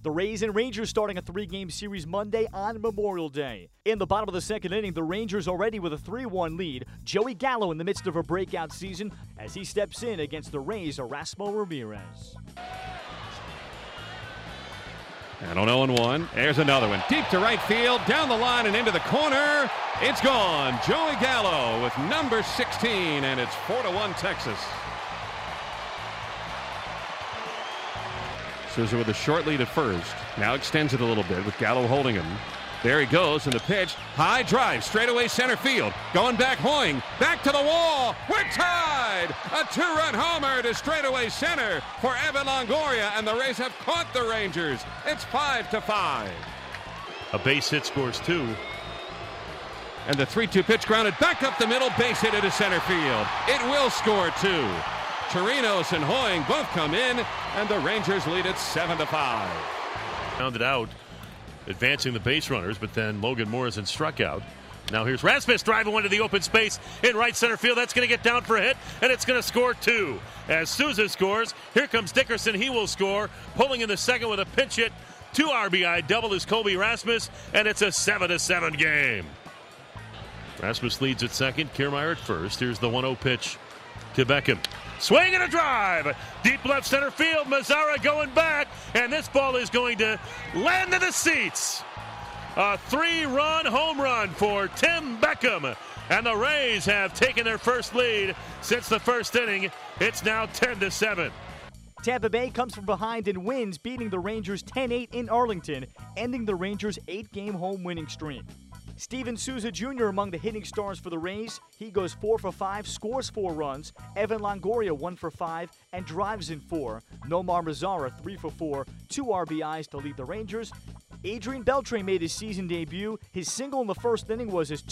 The Rays and Rangers starting a 3-game series Monday on Memorial Day. In the bottom of the second inning, the Rangers already with a 3-1 lead. Joey Gallo in the midst of a breakout season as he steps in against the Rays' Erasmo Ramirez. And on 0-1, there's another one. Deep to right field, down the line and into the corner. It's gone. Joey Gallo with number 16, and it's 4-1 Texas. Souza with a short lead at first. Now extends it a little bit with Gallo holding him. There he goes, and the pitch. High drive, straightaway center field. Going back, Hoying. Back to the wall. We're tied. A 2-run homer to straightaway center for Evan Longoria, and the Rays have caught the Rangers. It's 5-5. A base hit scores 2. And the 3-2 pitch grounded back up the middle, base hit into center field. It will score 2. Chirinos and Hoying both come in, and the Rangers lead it 7-5. Rounded out, advancing the base runners, but then Logan Morrison struck out. Now here's Rasmus driving one to the open space in right center field. That's going to get down for a hit, and it's going to score 2. As Souza scores, here comes Dickerson. He will score. Pulling in the second with a pinch hit. 2 RBI double is Colby Rasmus, and it's a 7-7 game. Rasmus leads at second, Kiermaier at first. Here's the 1-0 pitch to Beckham. Swing and a drive. Deep left center field. Mazara going back. And this ball is going to land in the seats. A 3-run home run for Tim Beckham. And the Rays have taken their first lead since the first inning. It's now 10-7. Tampa Bay comes from behind and wins, beating the Rangers 10-8 in Arlington, ending the Rangers' 8-game home winning streak. Steven Souza Jr. among the hitting stars for the Rays. He goes 4 for 5, scores 4 runs. Evan Longoria 1 for 5 and drives in 4. Nomar Mazara 3 for 4, 2 RBIs to lead the Rangers. Adrian Beltre made his season debut. His single in the first inning was his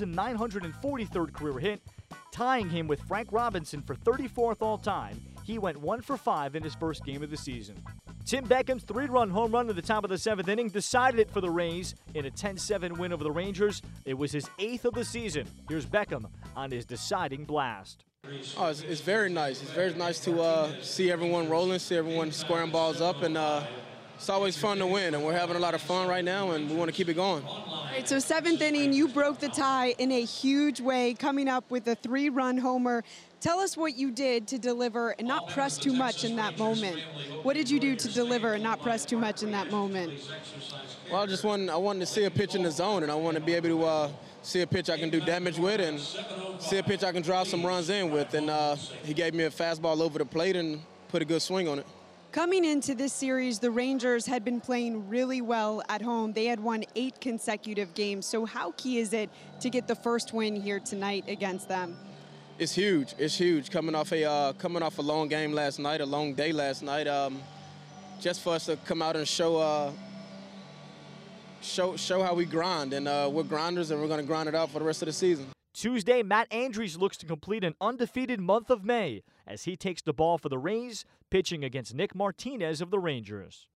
2,943rd career hit, tying him with Frank Robinson for 34th all-time. He went 1 for 5 in his first game of the season. Tim Beckham's 3-run home run at the top of the 7th inning decided it for the Rays in a 10-7 win over the Rangers. It was his 8th of the season. Here's Beckham on his deciding blast. Oh, it's very nice. It's very nice to see everyone rolling, see everyone squaring balls up, and it's always fun to win, and we're having a lot of fun right now, and we want to keep it going. All right, so 7th inning, you broke the tie in a huge way, coming up with a 3-run homer. Tell us what you did to deliver and not press too much in that moment. What did you do to deliver and not press too much in that moment? Well, I wanted to see a pitch in the zone, and I want to be able to see a pitch I can do damage with and see a pitch I can drive some runs in with. And he gave me a fastball over the plate and put a good swing on it. Coming into this series, the Rangers had been playing really well at home. They had won 8 consecutive games. So how key is it to get the first win here tonight against them? It's huge. It's huge. Coming off a long game last night, a long day last night. Just for us to come out and show how we grind, and we're grinders, and we're going to grind it out for the rest of the season. Tuesday, Matt Andriese looks to complete an undefeated month of May as he takes the ball for the Rays, pitching against Nick Martinez of the Rangers.